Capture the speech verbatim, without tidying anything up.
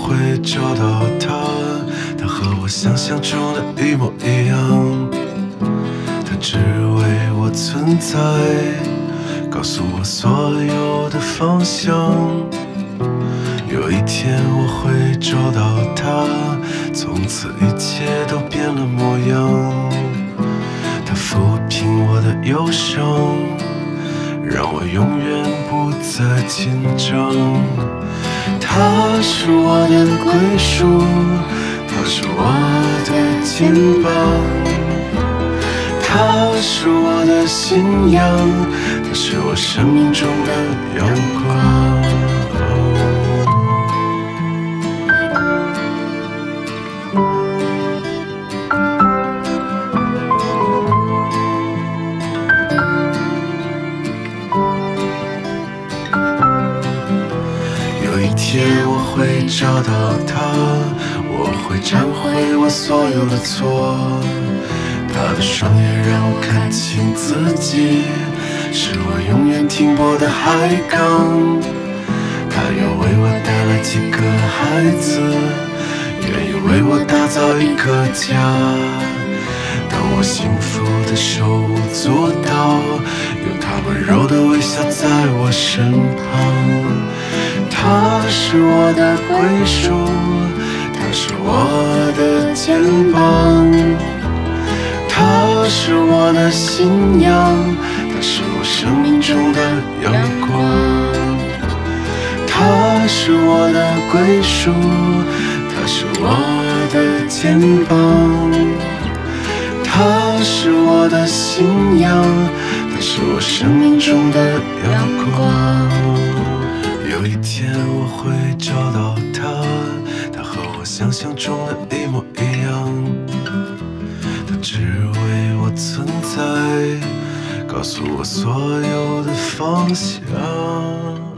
会找到他，他和我想象中的一模一样，他只为我存在，告诉我所有的方向。有一天我会找到他，从此一切都变了模样。他抚平我的忧伤，让我永远不再紧张。他是我的归属，他是我的肩膀，他是我的信仰，他是我生命中的阳光。有一天我会找到他，我会忏悔我所有的错。他的双眼让我看清自己，是我永远停泊的海港。他愿为我带来几个孩子，愿意为我打造一个家。当我幸福的手舞足蹈，有他温柔的微笑在我身旁。他是我的归属，他是我的肩膀，他是我的信仰，他是我生命中的阳光。他是我的归属，他是我的肩膀，他是我的信仰，他是我生命中的阳光。有一天我会找到他，他和我想象中的一模一样，他只为我存在，告诉我所有的方向。